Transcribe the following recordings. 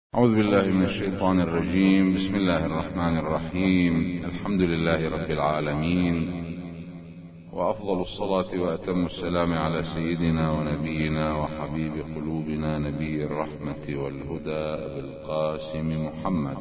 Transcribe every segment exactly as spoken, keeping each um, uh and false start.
أعوذ بالله من الشيطان الرجيم. بسم الله الرحمن الرحيم. الحمد لله رب العالمين، وأفضل الصلاة وأتم السلام على سيدنا ونبينا وحبيب قلوبنا نبي الرحمة والهدى أبي القاسم محمد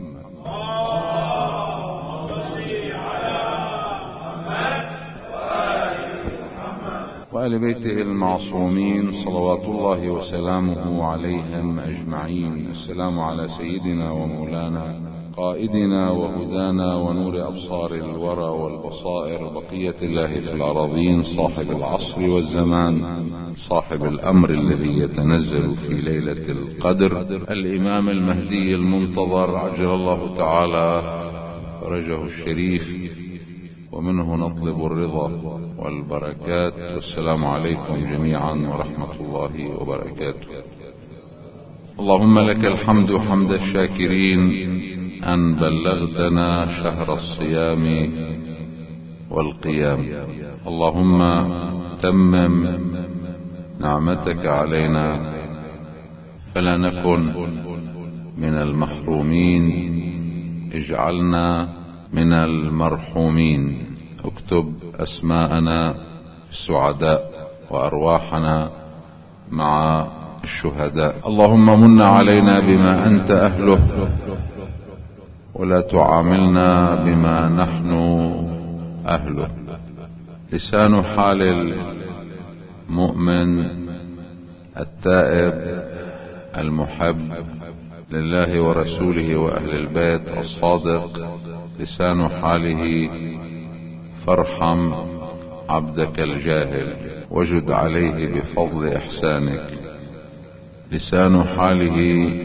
وآل بيته المعصومين صلوات الله وسلامه عليهم أجمعين. السلام على سيدنا ومولانا قائدنا وهدانا ونور أبصار الورى والبصائر بقية الله في الأراضين، صاحب العصر والزمان، صاحب الأمر الذي يتنزل في ليلة القدر، الإمام المهدي المنتظر عجل الله تعالى فرجه الشريف، ومنه نطلب الرضا والبركات. والسلام عليكم جميعا ورحمة الله وبركاته. اللهم لك الحمد حمد الشاكرين أن بلغتنا شهر الصيام والقيام. اللهم تمم نعمتك علينا فلا نكن من المحرومين، اجعلنا من المرحومين. اكتب أسماءنا السعداء وأرواحنا مع الشهداء. اللهم من علينا بما أنت أهله، ولا تعاملنا بما نحن أهله. لسان حال المؤمن التائب المحب لله ورسوله وأهل البيت الصادق، لسان حاله فارحم عبدك الجاهل وجد عليه بفضل إحسانك. لسان حاله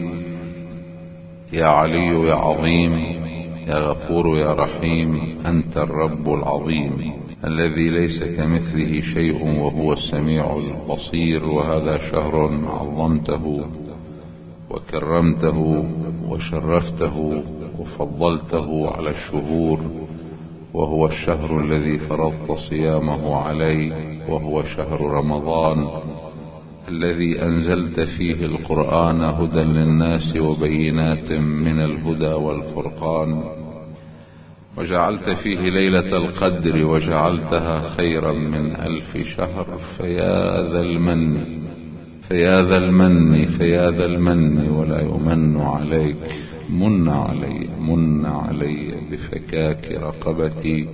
يا علي يا عظيم يا غفور يا رحيم أنت الرب العظيم الذي ليس كمثله شيء وهو السميع البصير. وهذا شهر عظمته وكرمته وشرفته وفضلته على الشهور، وهو الشهر الذي فرضت صيامه علي، وهو شهر رمضان الذي أنزلت فيه القرآن هدى للناس وبينات من الهدى والفرقان، وجعلت فيه ليلة القدر وجعلتها خيرا من ألف شهر. فيا ذا المن فيا ذا المن فيا ذا المن ولا يمن عليك. من علي من علي بفكاك رقبتي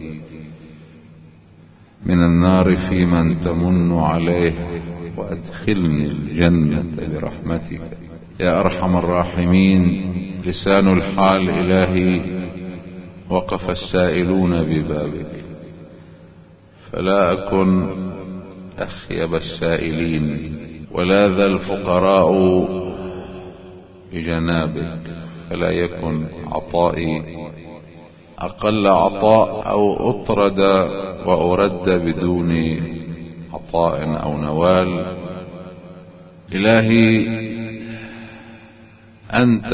من النار في من تمن عليه، وأدخلني الجنة برحمتك يا أرحم الراحمين. لسان الحال إلهي وقف السائلون ببابك، فلا أكن أخيب السائلين ولا ذا الفقراء بجنابك، فلا يكن عطائي أقل عطاء أو أطرد وأرد بدون عطاء أو نوال. إلهي أنت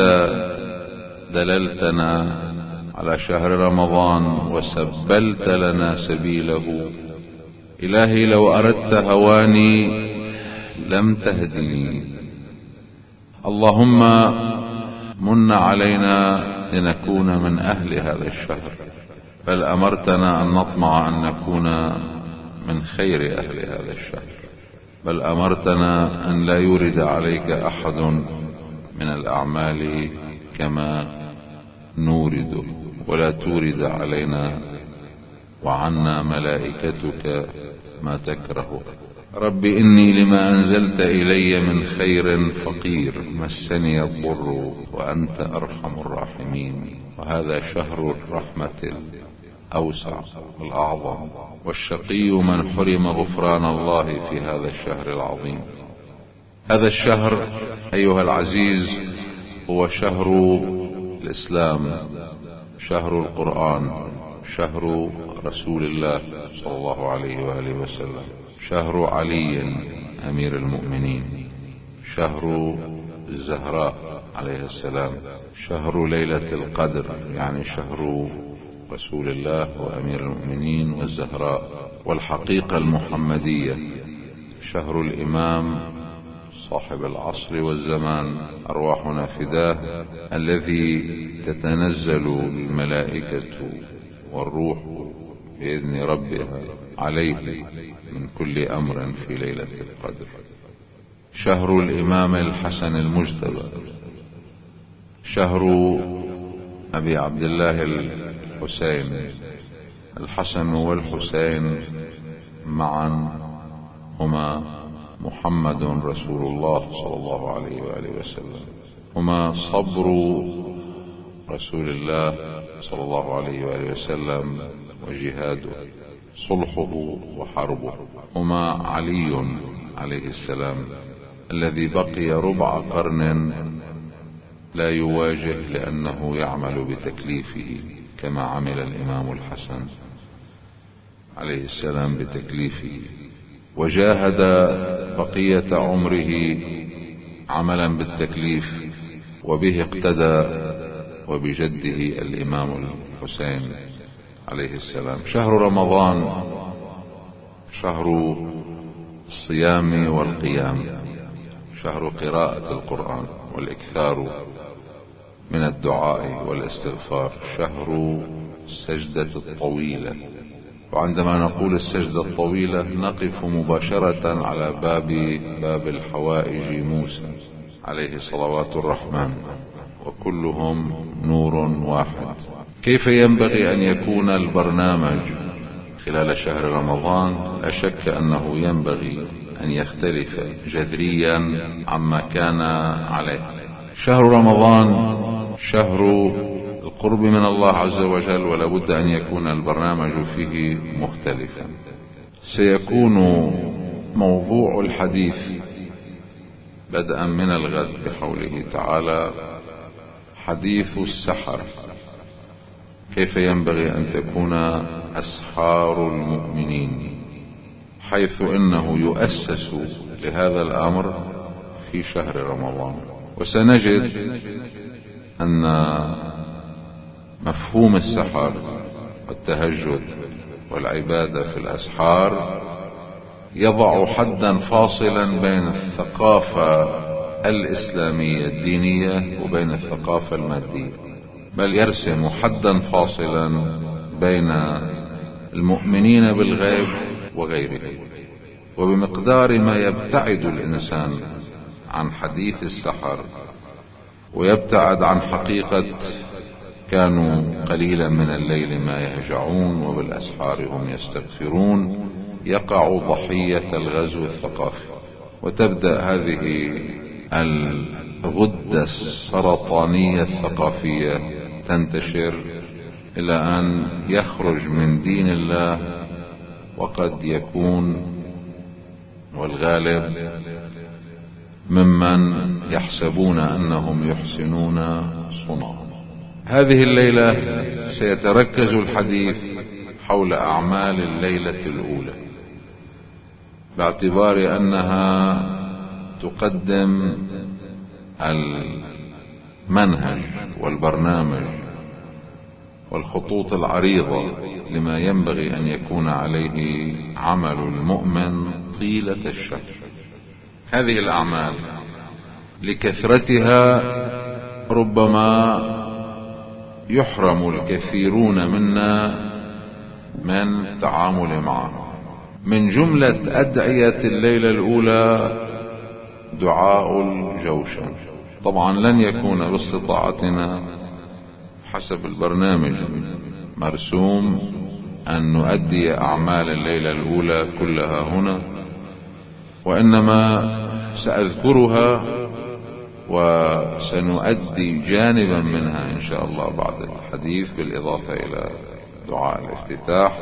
دللتنا على شهر رمضان وسبلت لنا سبيله. إلهي لو أردت هواني لم تهدني. اللهم من علينا لنكون من أهل هذا الشهر، بل أمرتنا أن نطمع أن نكون من خير أهل هذا الشهر، بل أمرتنا أن لا يورد عليك أحد من الأعمال كما نورد، ولا تورد علينا وعنا ملائكتك ما تكره. رب إني لما أنزلت إلي من خير فقير، مسني الضر وأنت أرحم الراحمين. وهذا شهر الرحمة الأوسع والأعظم، والشقي من حرم غفران الله في هذا الشهر العظيم. هذا الشهر أيها العزيز هو شهر الإسلام، شهر القرآن، شهر رسول الله صلى الله عليه وآله وسلم، شهر علي أمير المؤمنين، شهر الزهراء عليه السلام، شهر ليلة القدر يعني شهر رسول الله وأمير المؤمنين والزهراء، والحقيقة المحمدية شهر الإمام صاحب العصر والزمان أرواحنا فداه، الذي تتنزل الملائكة والروح بإذن ربها عليه من كل أمر في ليلة القدر. شهر الإمام الحسن المجتبى، شهر أبي عبد الله الحسين. الحسن والحسين معا هما محمد رسول الله صلى الله عليه وآله وسلم، هما صبر رسول الله صلى الله عليه وآله وسلم وجهاده، صلحه وحربه. هما علي عليه السلام الذي بقي ربع قرن لا يواجه لأنه يعمل بتكليفه كما عمل الإمام الحسن عليه السلام بتكليفه، وجاهد بقية عمره عملا بالتكليف، وبه اقتدى وبجده الإمام الحسين عليه السلام. شهر رمضان شهر الصيام والقيام، شهر قراءة القرآن والإكثار من الدعاء والاستغفار، شهر السجدة الطويلة. وعندما نقول السجدة الطويلة نقف مباشرة على باب باب الحوائج موسى عليه صلوات الرحمن، وكلهم نور واحد. كيف ينبغي أن يكون البرنامج خلال شهر رمضان؟ لا شك أنه ينبغي أن يختلف جذريا عما كان عليه. شهر رمضان شهر القرب من الله عز وجل، ولا بد أن يكون البرنامج فيه مختلفا. سيكون موضوع الحديث بدءا من الغد بحوله تعالى حديث السحر، كيف ينبغي أن تكون أسحار المؤمنين، حيث إنه يؤسس لهذا الأمر في شهر رمضان. وسنجد أن مفهوم السحر والتهجد والعبادة في الأسحار يضع حدا فاصلا بين الثقافة الإسلامية الدينية وبين الثقافة المادية، بل يرسم حدا فاصلا بين المؤمنين بالغيب وغيره. وبمقدار ما يبتعد الإنسان عن حديث السحر ويبتعد عن حقيقة كانوا قليلا من الليل ما يهجعون وبالأسحار هم يستغفرون، يقع ضحية الغزو الثقافي، وتبدأ هذه الغدة السرطانية الثقافية تنتشر إلى أن يخرج من دين الله، وقد يكون والغالب ممن يحسبون أنهم يحسنون صنعا. هذه الليلة سيتركز الحديث حول أعمال الليلة الأولى، باعتبار أنها تقدم المنهج والبرنامج والخطوط العريضة لما ينبغي أن يكون عليه عمل المؤمن طيلة الشهر. هذه الأعمال لكثرتها ربما يحرم الكثيرون منا من التعامل معها. من جملة أدعية الليلة الأولى دعاء الجوشن. طبعا لن يكون باستطاعتنا حسب البرنامج مرسوم أن نؤدي أعمال الليلة الأولى كلها هنا، وإنما سأذكرها وسنؤدي جانبا منها إن شاء الله بعد الحديث، بالإضافة إلى دعاء الافتتاح،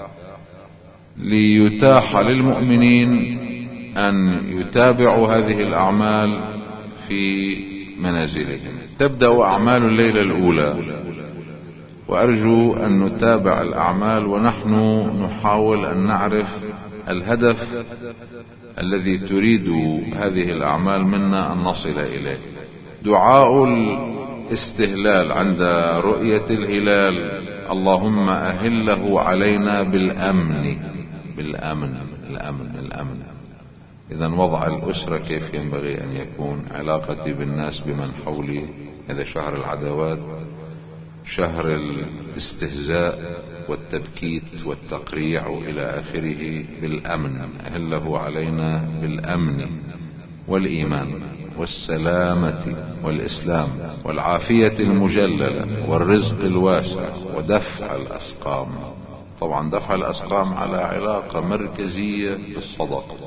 ليتاح للمؤمنين أن يتابعوا هذه الأعمال في منازلهم. تبدأ أعمال الليلة الأولى، وأرجو أن نتابع الأعمال ونحن نحاول أن نعرف الهدف الذي تريد هذه الأعمال منا أن نصل إليه. دعاء الاستهلال عند رؤية الهلال: اللهم أهله علينا بالأمن. بالأمن الأمن الأمن إذا وضع الأسرة كيف ينبغي أن يكون، علاقتي بالناس بمن حولي، هذا شهر العداوات، شهر الاستهزاء والتبكيت والتقريع إلى آخره، بالأمن، أهله علينا بالأمن والإيمان والسلامة والإسلام والعافية المجللة والرزق الواسع ودفع الأسقام. طبعا دفع الأسقام على علاقة مركزية بالصدقة.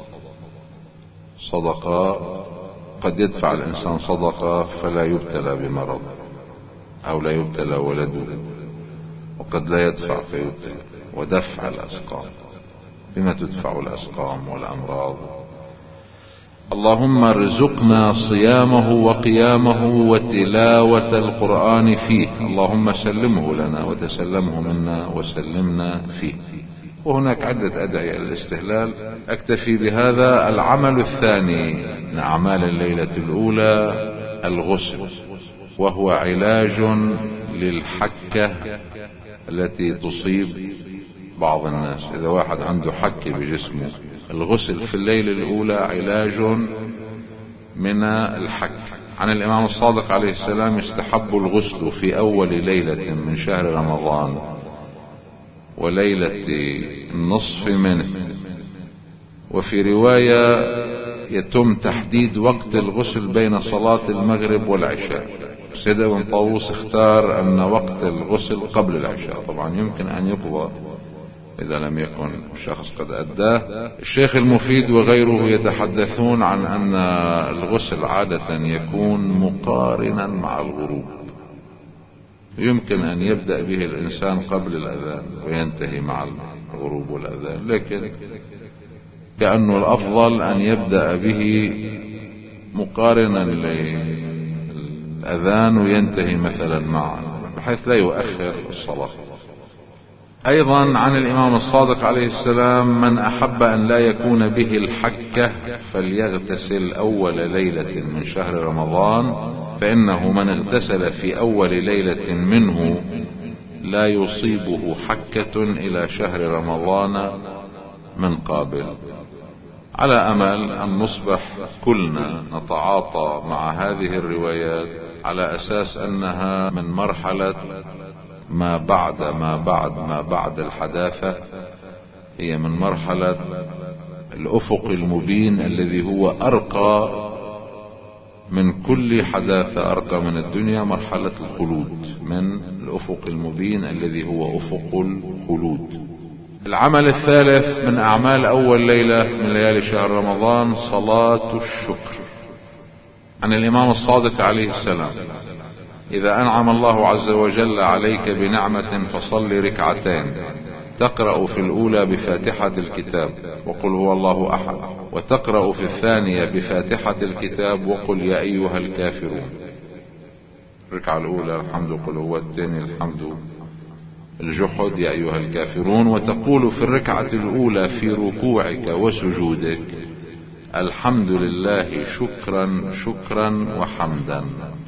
صدقة قد يدفع الإنسان صدقة فلا يبتلى بمرض أو لا يبتلى ولده، وقد لا يدفع فيبتلى. ودفع الأسقام، بما تدفع الأسقام والأمراض. اللهم ارزقنا صيامه وقيامه وتلاوة القرآن فيه، اللهم سلمه لنا وتسلمه منا وسلمنا فيه. وهناك عدة أدعية للاستهلال، أكتفي بهذا. العمل الثاني من أعمال الليلة الأولى الغسل، وهو علاج للحكة التي تصيب بعض الناس. إذا واحد عنده حكة بجسمه، الغسل في الليلة الأولى علاج من الحك. عن الإمام الصادق عليه السلام: يستحب الغسل في أول ليلة من شهر رمضان وليلة النصف منه. وفي رواية يتم تحديد وقت الغسل بين صلاة المغرب والعشاء. سيد ابن طاووس اختار أن وقت الغسل قبل العشاء، طبعا يمكن أن يقضى إذا لم يكن الشخص قد أداه. الشيخ المفيد وغيره يتحدثون عن أن الغسل عادة يكون مقارنا مع الغروب، يمكن أن يبدأ به الإنسان قبل الأذان وينتهي مع الغروب والأذان، لكن كأنه الأفضل أن يبدأ به مقارنا للأذان وينتهي مثلا معا، بحيث لا يؤخر الصلاة. أيضا عن الإمام الصادق عليه السلام: من أحب أن لا يكون به الحكة فليغتسل أول ليلة من شهر رمضان، فإنه من اغتسل في أول ليلة منه لا يصيبه حكة إلى شهر رمضان من قابل. على أمل أن نصبح كلنا نتعاطى مع هذه الروايات على أساس أنها من مرحلة ما بعد ما بعد ما بعد الحداثة، هي من مرحلة الأفق المبين الذي هو أرقى من كل حداثة، أرقى من الدنيا، مرحلة الخلود، من الأفق المبين الذي هو أفق الخلود. العمل الثالث من أعمال أول ليلة من ليالي شهر رمضان صلاة الشكر. عن الإمام الصادق عليه السلام: إذا أنعم الله عز وجل عليك بنعمة فصل ركعتين، تقرأ في الأولى بفاتحة الكتاب وقل هو الله أحد، وتقرأ في الثانية بفاتحة الكتاب وقل يا أيها الكافرون. الركعة الأولى الحمد قل هو، الثانية الحمد الجحد يا أيها الكافرون. وتقول في الركعة الأولى في ركوعك وسجودك: الحمد لله شكرا شكرا وحمدا.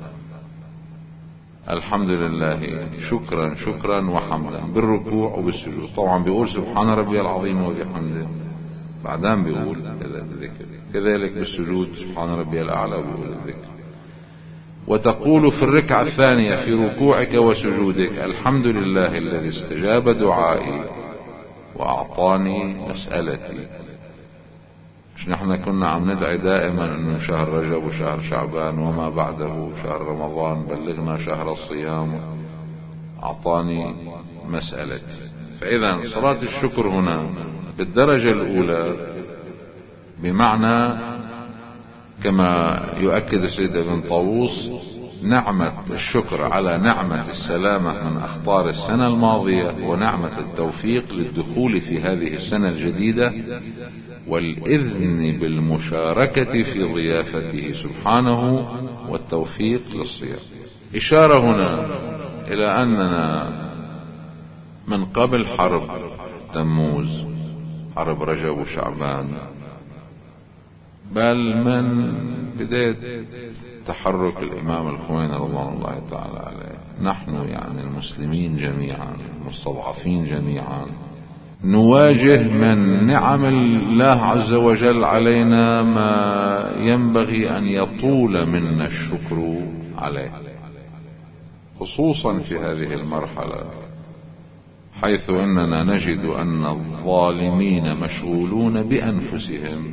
الحمد لله شكرا شكرا وحمدا بالركوع وبالسجود. طبعا بيقول سبحان ربي العظيم وبحمده، بعدين بيقول الذكر، كذلك بالسجود سبحان ربي الأعلى وبيقول الذكر. وتقول في الركعة الثانية في ركوعك وسجودك: الحمد لله الذي استجاب دعائي وأعطاني مسألتي. مش نحن كنا عم ندعي دائما انه شهر رجب وشهر شعبان وما بعده شهر رمضان بلغنا شهر الصيام، أعطاني مسألتي. فإذا صلاة الشكر هنا بالدرجة الأولى بمعنى كما يؤكد السيد ابن طاووس نعمة الشكر على نعمة السلامة من أخطار السنة الماضية ونعمة التوفيق للدخول في هذه السنة الجديدة والإذن بالمشاركة في ضيافته سبحانه والتوفيق للصيام. إشارة هنا إلى أننا من قبل حرب تموز، حرب رجب وشعبان، بل من بداية تحرك الإمام الخميني رضوان الله تعالى عليه، نحن يعني المسلمين جميعا المستضعفين جميعا نواجه من نعم الله عز وجل علينا ما ينبغي أن يطول منا الشكر عليه، خصوصا في هذه المرحلة، حيث أننا نجد أن الظالمين مشغولون بأنفسهم،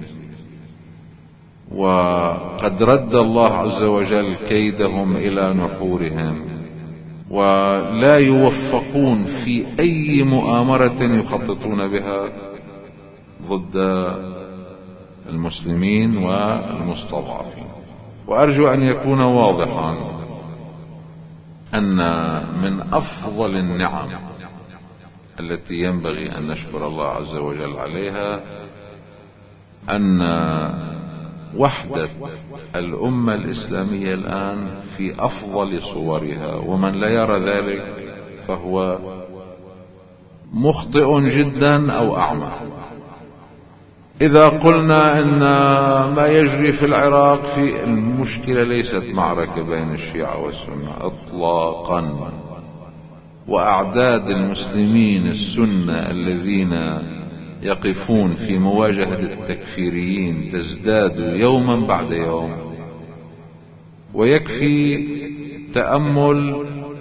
وقد رد الله عز وجل كيدهم إلى نحورهم، ولا يوفقون في أي مؤامرة يخططون بها ضد المسلمين والمستضعفين. وأرجو أن يكون واضحا أن من أفضل النعم التي ينبغي أن نشكر الله عز وجل عليها أن وحدة الأمة الإسلامية الآن في أفضل صورها، ومن لا يرى ذلك فهو مخطئ جدا أو أعمى. إذا قلنا أن ما يجري في العراق في المشكلة ليست معركة بين الشيعة والسنة إطلاقا، وأعداد المسلمين السنة الذين يقفون في مواجهة التكفيريين تزداد يوما بعد يوم، ويكفي تأمل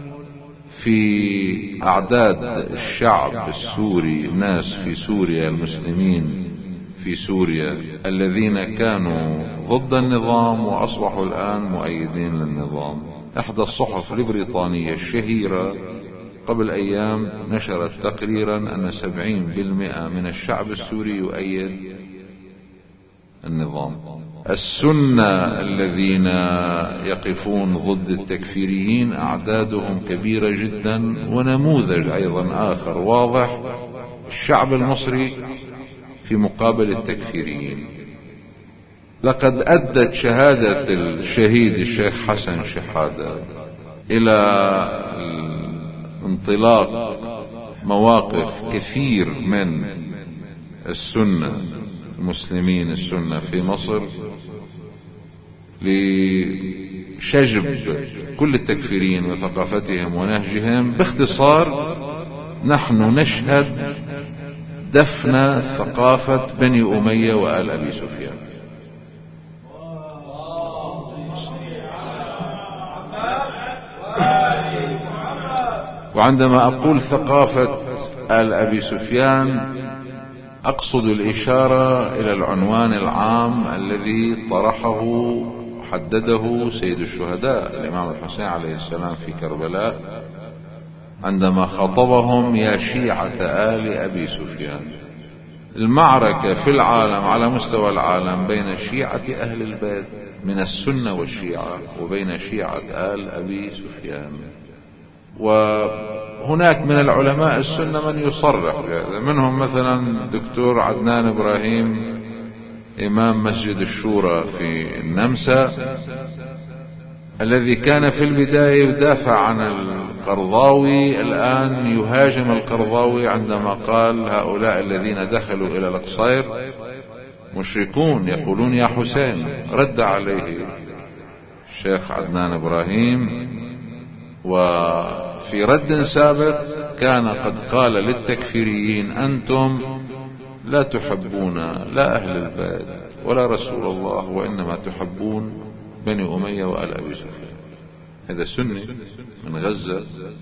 في أعداد الشعب السوري، الناس في سوريا، المسلمين في سوريا الذين كانوا ضد النظام وأصبحوا الآن مؤيدين للنظام. إحدى الصحف البريطانية الشهيرة قبل أيام نشرت تقريرا أن سبعين بالمئة من الشعب السوري يؤيد النظام. السنة الذين يقفون ضد التكفيريين أعدادهم كبيرة جدا. ونموذج أيضا آخر واضح، الشعب المصري في مقابل التكفيريين. لقد أدت شهادة الشهيد الشيخ حسن شحادة إلى انطلاق مواقف كثير من السنة، المسلمين السنة في مصر، لشجب كل التكفيرين وثقافتهم ونهجهم. باختصار، نحن نشهد دفن ثقافة بني أمية وآل أبي سفيان. وعندما أقول ثقافة آل أبي سفيان أقصد الإشارة إلى العنوان العام الذي طرحه حدده سيد الشهداء الإمام الحسين عليه السلام في كربلاء عندما خاطبهم: يا شيعة آل أبي سفيان. المعركة في العالم على مستوى العالم بين شيعة أهل البيت من السنة والشيعة وبين شيعة آل أبي سفيان. وهناك من العلماء السنة من يصرح بهذا، منهم مثلا دكتور عدنان إبراهيم إمام مسجد الشورى في النمسا، الذي كان في البداية يدافع عن القرضاوي، الآن يهاجم القرضاوي عندما قال: هؤلاء الذين دخلوا إلى القصير مشركون يقولون يا حسين. رد عليه الشيخ عدنان إبراهيم، وفي رد سابق كان قد قال للتكفيريين: أنتم لا تحبون لا أهل البيت ولا رسول الله، وإنما تحبون بني أمية وآل أبي سفيان. هذا سني من غزة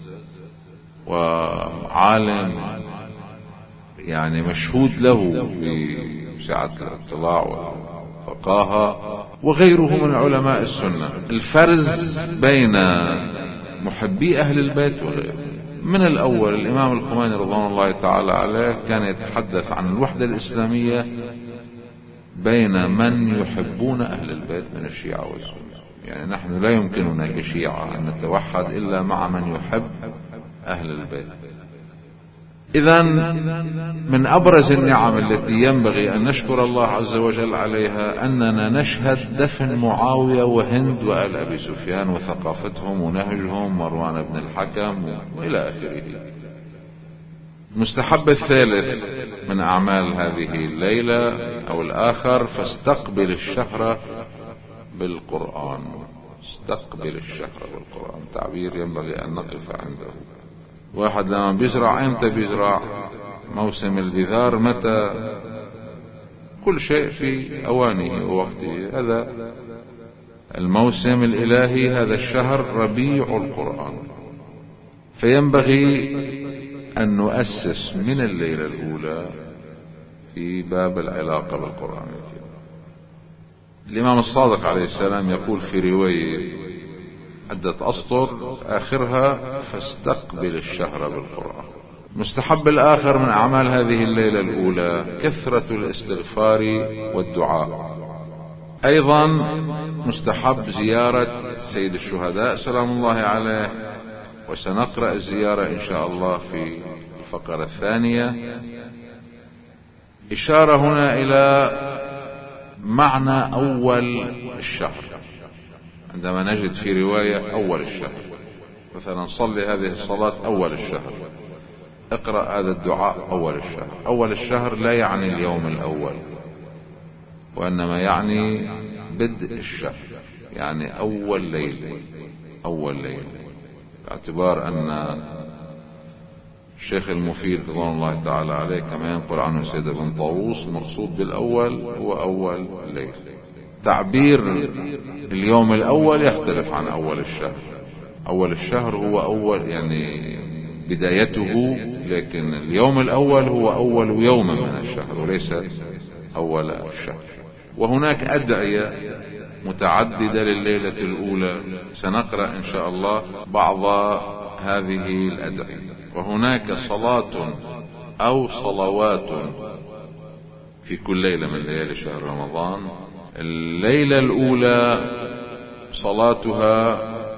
وعالم يعني مشهود له في سعة الاطلاع والفقاهة، وغيره من علماء السنة. الفرز بين محبي أهل البيت وغيره. من الأول الإمام الخميني رضوان الله تعالى عليه كان يتحدث عن الوحدة الإسلامية بين من يحبون أهل البيت من الشيعة والسنة. يعني نحن لا يمكننا كشيعة أن نتوحد إلا مع من يحب أهل البيت. إذن من أبرز النعم التي ينبغي أن نشكر الله عز وجل عليها أننا نشهد دفن معاوية وهند وآل أبي سفيان وثقافتهم ونهجهم، مروان بن الحكم وإلى آخره. المستحب الثالث من أعمال هذه الليلة أو الآخر: فاستقبل الشهر بالقرآن. استقبل الشهر بالقرآن تعبير ينبغي أن نقف عنده. واحد لما بيزرع امتى بيزرع؟ موسم البذار متى؟ كل شيء في أوانه ووقته. هذا الموسم الإلهي، هذا الشهر ربيع القرآن، فينبغي أن نؤسس من الليلة الأولى في باب العلاقة بالقرآن الكريم. الإمام الصادق عليه السلام يقول في رواية عدة أسطر آخرها: فاستقبل الشهر بالقرآن. مستحب الآخر من أعمال هذه الليلة الأولى كثرة الاستغفار والدعاء. أيضا مستحب زيارة سيد الشهداء سلام الله عليه، وسنقرأ الزيارة إن شاء الله في الفقرة الثانية. إشارة هنا إلى معنى أول الشهر، عندما نجد في رواية أول الشهر، مثلا صلي هذه الصلاة أول الشهر، اقرأ هذا الدعاء أول الشهر. أول الشهر لا يعني اليوم الأول، وإنما يعني بدء الشهر، يعني أول ليل، أول ليل، باعتبار أن الشيخ المفيد رضوان الله تعالى عليه كما ينقل عنه سيد ابن طاووس مقصود بالأول هو أول ليل. تعبير اليوم الأول يختلف عن أول الشهر. أول الشهر هو أول يعني بدايته، لكن اليوم الأول هو أول يوم من الشهر وليس أول الشهر. وهناك أدعية متعددة لليلة الأولى، سنقرأ إن شاء الله بعض هذه الأدعية. وهناك صلاة أو صلوات في كل ليلة من ليالي شهر رمضان. الليلة الأولى صلاتها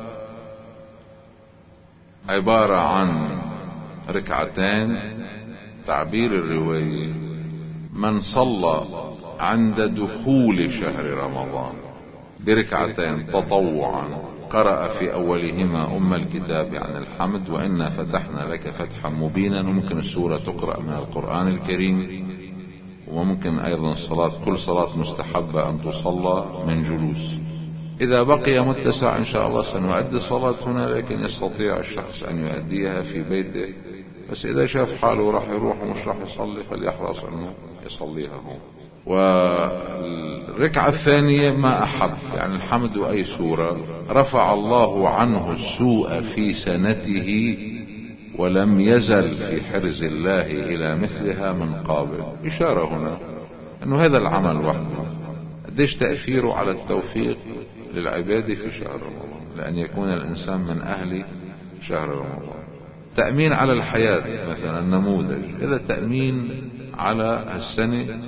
عبارة عن ركعتين. تعبير الرواية: من صلى عند دخول شهر رمضان بركعتين تطوعا قرأ في أولهما أم الكتاب عن الحمد وإنا فتحنا لك فتحا مبينا. وممكن السورة تقرأ من القرآن الكريم، وممكن أيضا صلاة، كل صلاة مستحبة أن تصلى من جلوس. إذا بقي متسع إن شاء الله سنؤدي الصلاة هنا، لكن يستطيع الشخص أن يؤديها في بيته، بس إذا شاف حاله راح يروح ومش راح يصلي فليحرص أنه يصليها هون. والركعة الثانية ما أحب، يعني الحمد وأي سورة: رفع الله عنه السوء في سنته ولم يزل في حرز الله إلى مثلها من قابل. إشارة هنا أنه هذا العمل وحده قديش تأثيره على التوفيق للعباد في شهر رمضان، لأن يكون الإنسان من أهل شهر رمضان. تأمين على الحياة مثلا النموذج، إذا تأمين على السنة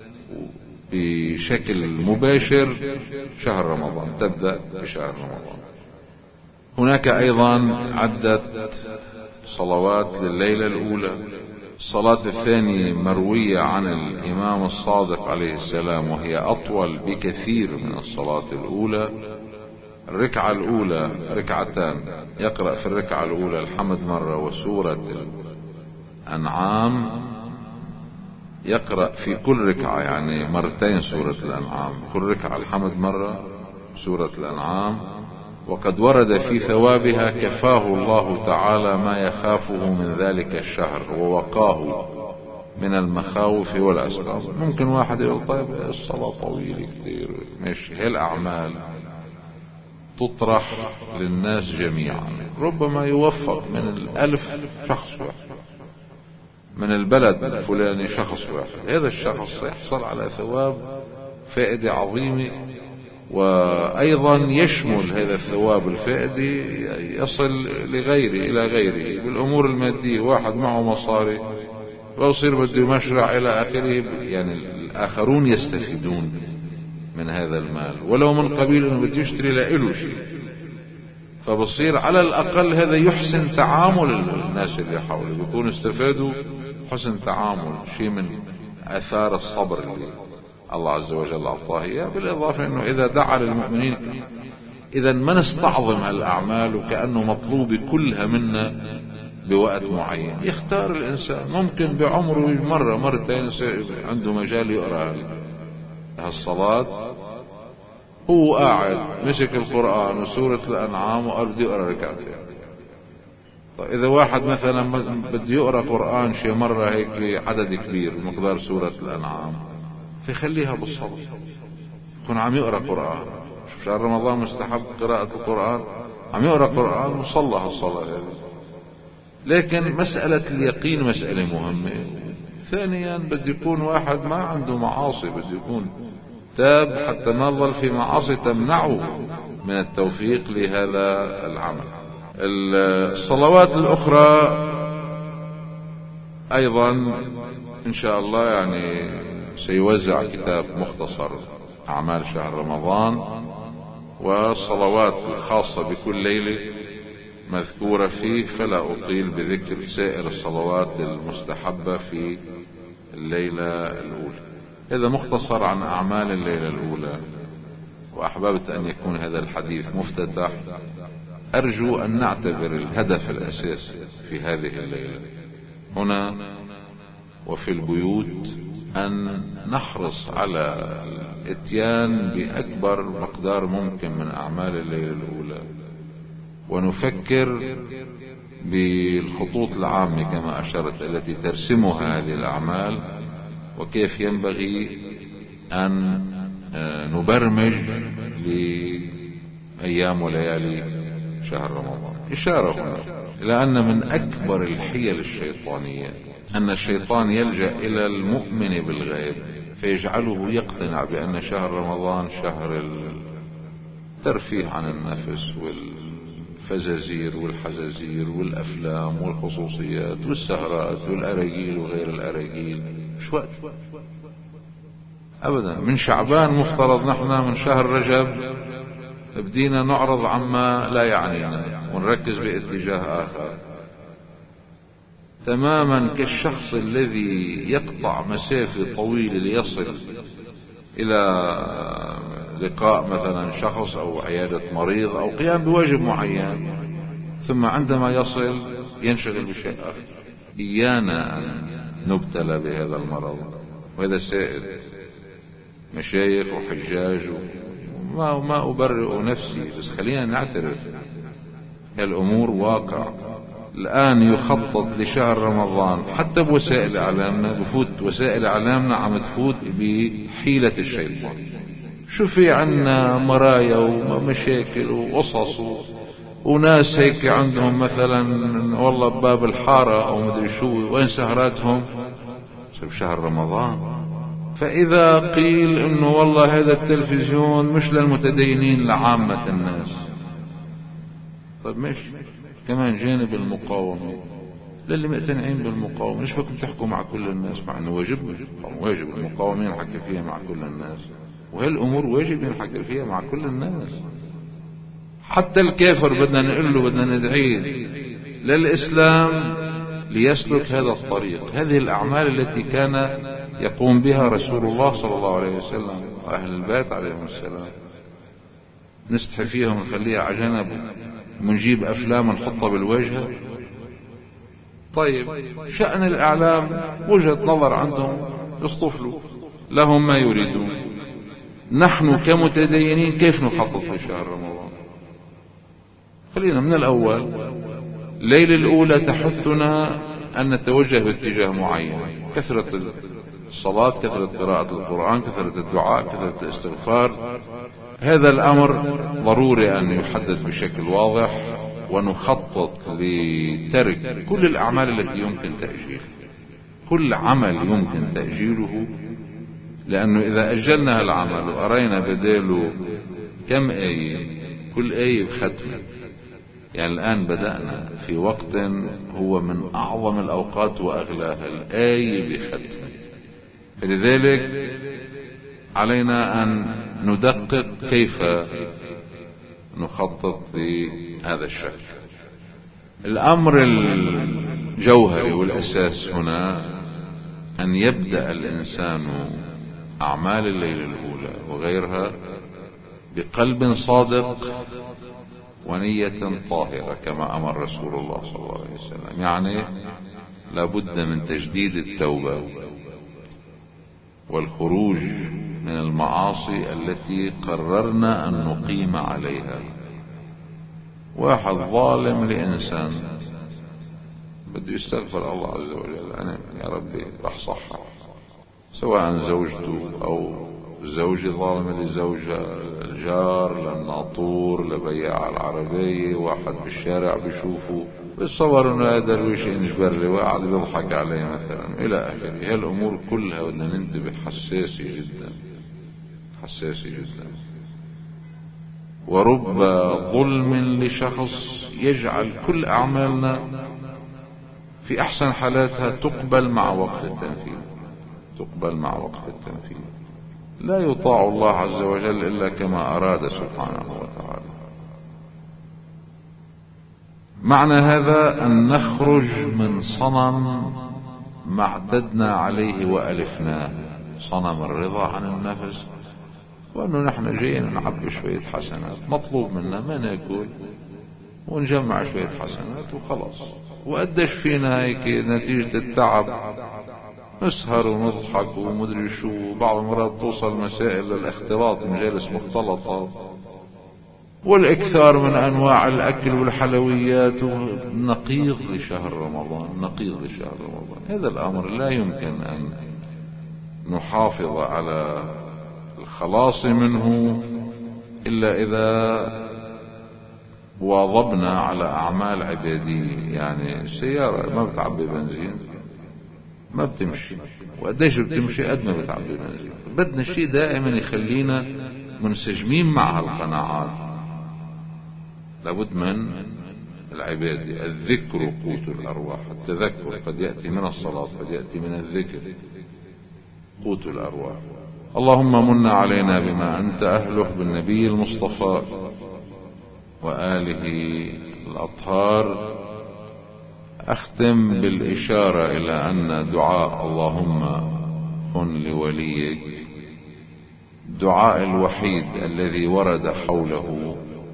بشكل مباشر شهر رمضان، تبدأ بشهر رمضان. هناك أيضا عدة صلوات لليلة الأولى. الصلاة الثانية مروية عن الإمام الصادق عليه السلام، وهي أطول بكثير من الصلاة الأولى. الركعة الأولى ركعتان، يقرأ في الركعة الأولى الحمد مرة وسورة الأنعام، يقرأ في كل ركعة يعني مرتين سورة الأنعام، كل ركعة الحمد مرة سورة الأنعام. وقد ورد في ثوابها: كفاه الله تعالى ما يخافه من ذلك الشهر ووقاه من المخاوف والأسباب. ممكن واحد يقول طيب الصلاة طويلة كتير، مش هي الأعمال تطرح للناس جميعا، ربما يوفق من الألف شخص واحد، من البلد الفلاني شخص واحد، هذا الشخص يحصل على ثواب فائدة عظيمة، وأيضا يشمل هذا الثواب الفائدة يصل لغيره إلى غيره بالأمور المادية. واحد معه مصاري ويصير بده مشرع إلى آخره، يعني الآخرون يستفيدون من هذا المال، ولو من قبيل أنه بده يشتري لإله شيء، فبصير على الأقل هذا يحسن تعامل الناس اللي حوله، بيكونوا استفادوا حسن تعامل، شيء من آثار الصبر اللي الله عز وجل أعطاه إياه. بالإضافة أنه إذا دعا للمؤمنين، إذا ما نستعظم الأعمال وكأنه مطلوب كلها منا بوقت معين. يختار الإنسان، ممكن بعمره مرة مرتين عنده مجال يقرأ هالصلاة، هو قاعد مسك القرآن وسورة الأنعام وقال بدي أقرأ ركعتين، طيب إذا واحد مثلا بده يقرأ قرآن شي مرة هيك عدد كبير مقدار سورة الأنعام، فيخليها بالصلاة، يكون عم يقرأ قرآن. شهر رمضان مستحب قراءة القرآن، عم يقرأ قرآن وصلى الصلاة هذه. لكن مسألة اليقين مسألة مهمة. ثانيا بده يكون واحد ما عنده معاصي، بده يكون تاب حتى ما ظل في معاصي تمنعه من التوفيق لهذا العمل. الصلوات الأخرى أيضا إن شاء الله يعني سيوزع كتاب مختصر أعمال شهر رمضان، والصلوات الخاصة بكل ليلة مذكورة فيه، فلا أطيل بذكر سائر الصلوات المستحبة في الليلة الأولى. هذا مختصر عن أعمال الليلة الأولى، وأحببت أن يكون هذا الحديث مفتتح. أرجو أن نعتبر الهدف الأساسي في هذه الليلة هنا وفي البيوت أن نحرص على الاتيان بأكبر مقدار ممكن من أعمال الليلة الأولى، ونفكر بالخطوط العامة كما أشرت التي ترسمها هذه الأعمال، وكيف ينبغي أن نبرمج لأيام وليالي شهر رمضان. إشارة هنا إلى أن من أكبر الحيل الشيطانية أن الشيطان يلجأ إلى المؤمن بالغيب فيجعله يقتنع بأن شهر رمضان شهر الترفيه عن النفس والفزازير والحزازير والأفلام والخصوصيات والسهرات والأراجيل وغير الأراجيل. مش وقت أبدا. من شعبان مفترض نحن من شهر رجب بدينا نعرض عما لا يعنينا ونركز باتجاه آخر، تماما كالشخص الذي يقطع مسافة طويلة ليصل إلى لقاء مثلا شخص أو عيادة مريض أو قيام بواجب معين، ثم عندما يصل ينشغل بشيء آخر. إيانا أن نبتلى بهذا المرض، وهذا سائد. مشايخ وحجاج وما ما أبرئ نفسي، بس خلينا نعترف الأمور واقع. الآن يخطط لشهر رمضان حتى بوسائل إعلامنا، بفوت وسائل إعلامنا عم تفوت بحيلة الشيطان. شو في عنا مرايا ومشاكل وقصص وناس هيك عندهم مثلا والله بباب الحارة أو مدري شو، وين سهراتهم؟ شهر رمضان. فإذا قيل إنه والله هذا التلفزيون مش للمتدينين لعامة الناس، طيب مش كمان جانب المقاومة للي مقتنعين بالمقاومة. ليش بدكم تحكوا مع كل الناس مع انه واجب واجب المقاومة نحكي فيها مع كل الناس، وهالامور واجب نحكي فيها مع كل الناس. حتى الكافر بدنا نقول له بدنا ندعيه للإسلام ليسلك هذا الطريق. هذه الأعمال التي كان يقوم بها رسول الله صلى الله عليه وسلم وأهل البيت عليهم السلام، نستحي فيهم ونخليها على جنب ونجيب أفلام ونحطها بالواجهة. طيب شأن الإعلام وجهة نظر عندهم يصطفلوا لهم ما يريدون. نحن كمتدينين كيف نخطط لشهر رمضان؟ خلينا من الأول. الليلة الأولى تحثنا أن نتوجه باتجاه معين، كثرة الصلاة، كثرة قراءة القرآن، كثرة الدعاء، كثرة الاستغفار. هذا الأمر ضروري أن يحدد بشكل واضح، ونخطط لترك كل الأعمال التي يمكن تأجيلها. كل عمل يمكن تأجيله، لأنه إذا أجلنا العمل وأرينا بداله كم آية، كل آية بختمة، يعني الآن بدأنا في وقت هو من أعظم الأوقات وأغلاها، الآية بختمة. فلذلك علينا أن ندقق كيف نخطط لهذا الشهر. الأمر الجوهري والأساس هنا أن يبدأ الإنسان أعمال الليل الأولى وغيرها بقلب صادق ونية طاهرة كما أمر رسول الله صلى الله عليه وسلم. يعني لابد من تجديد التوبة والخروج من المعاصي التي قررنا أن نقيم عليها. واحد ظالم لإنسان بده يستغفر الله عز وجل. أنا يا ربي راح صحح، سواء زوجته أو زوجي ظالم لزوجها، الجار للناطور لبياع العربية، واحد بالشارع بيشوفه بيتصور انه هذا درويش انجبر لي وقاعد بيضحك عليه مثلا الى اخره. هي الامور كلها بدنا ننتبه، حساسة جدا حساسة جدا. ورب ظلم لشخص يجعل كل اعمالنا في احسن حالاتها تقبل مع وقت التنفيذ، تقبل مع وقت التنفيذ. لا يطاع الله عز وجل إلا كما أراد سبحانه وتعالى. معنى هذا أن نخرج من صنم ما اعتدنا عليه وألفناه، صنم الرضا عن النفس، وأنه نحن جايين نعبي شوية حسنات، مطلوب منا ما ناكل ونجمع شوية حسنات وخلاص. وقدش فينا هيك نتيجة التعب نسهر ونضحك ومدري شو، بعض المرات توصل مسائل للاختلاط، مجالس مختلطة والاكثار من انواع الاكل والحلويات، نقيض لشهر رمضان، نقيض لشهر رمضان. هذا الامر لا يمكن ان نحافظ على الخلاص منه الا اذا واظبنا على اعمال عبادية. يعني السيارة ما بتعبي بنزين ما بتمشي، وقديش بتمشي قد ما بتعبي بنزين. بدنا شيء دائما يخلينا منسجمين مع هالقناعات. لابد من العبادة. الذكر قوت الأرواح، التذكر قد يأتي من الصلاة قد يأتي من الذكر، قوت الأرواح. اللهم من علينا بما أنت أهله بالنبي المصطفى وآله الأطهار. أختم بالإشارة إلى أن دعاء اللهم كن لوليك دعاء الوحيد الذي ورد حوله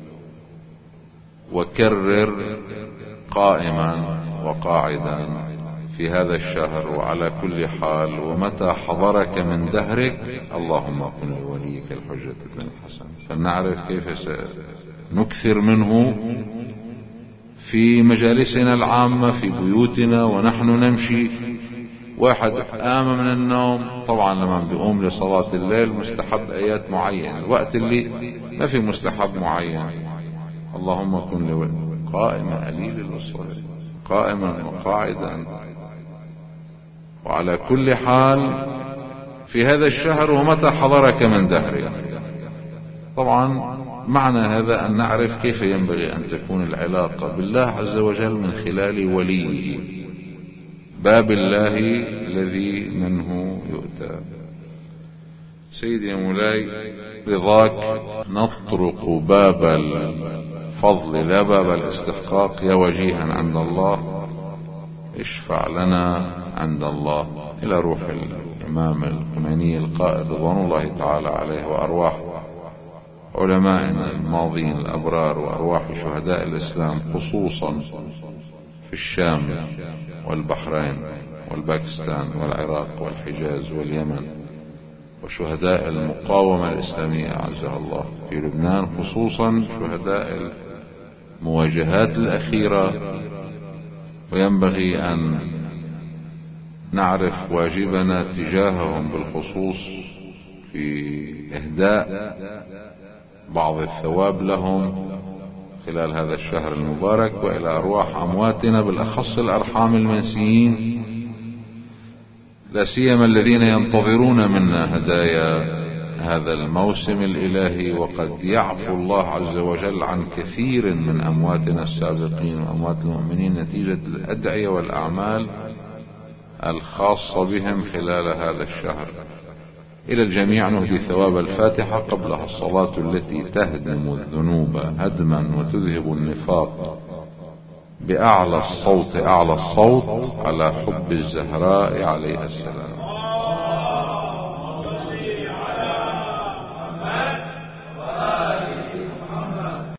وكرر قائما وقاعدا في هذا الشهر وعلى كل حال، ومتى حضرك من دهرك اللهم كن لوليك الحجة بن الحسن. فلنعرف كيف سنكثر منه في مجالسنا العامة، في بيوتنا ونحن نمشي. واحد قام من النوم، طبعا لما بيقوم لصلاة الليل مستحب آيات معينة، الوقت اللي ما في مستحب معين اللهم كن لولي قائما قليل الوصول، قائما وقاعدا وعلى كل حال في هذا الشهر ومتى حضرك من دهرك. طبعا معنى هذا أن نعرف كيف ينبغي أن تكون العلاقة بالله عز وجل من خلال وليه، باب الله الذي منه يؤتى. سيدي يا مولاي، رضاك نطرق باب الفضل لا باب الاستحقاق. يا وجيها عند الله اشفع لنا عند الله. إلى روح الإمام الخميني القائد رضوان الله تعالى عليه، وأرواح علمائنا الماضين الأبرار، وأرواح شهداء الإسلام خصوصا في الشام والبحرين والباكستان والعراق والحجاز واليمن، وشهداء المقاومة الإسلامية أعزها الله في لبنان، خصوصا شهداء المواجهات الأخيرة. وينبغي أن نعرف واجبنا تجاههم بالخصوص في إهداء بعض الثواب لهم خلال هذا الشهر المبارك، وإلى أرواح أمواتنا بالأخص الأرحام المنسيين، لا سيما الذين ينتظرون منا هدايا هذا الموسم الإلهي. وقد يعفو الله عز وجل عن كثير من أمواتنا السابقين وأموات المؤمنين نتيجة الأدعية والأعمال الخاصة بهم خلال هذا الشهر. إلى الجميع نهدي ثواب الفاتحة قبلها الصلاة التي تهدم الذنوب هدما وتذهب النفاق بأعلى الصوت أعلى الصوت على حب الزهراء عليها السلام.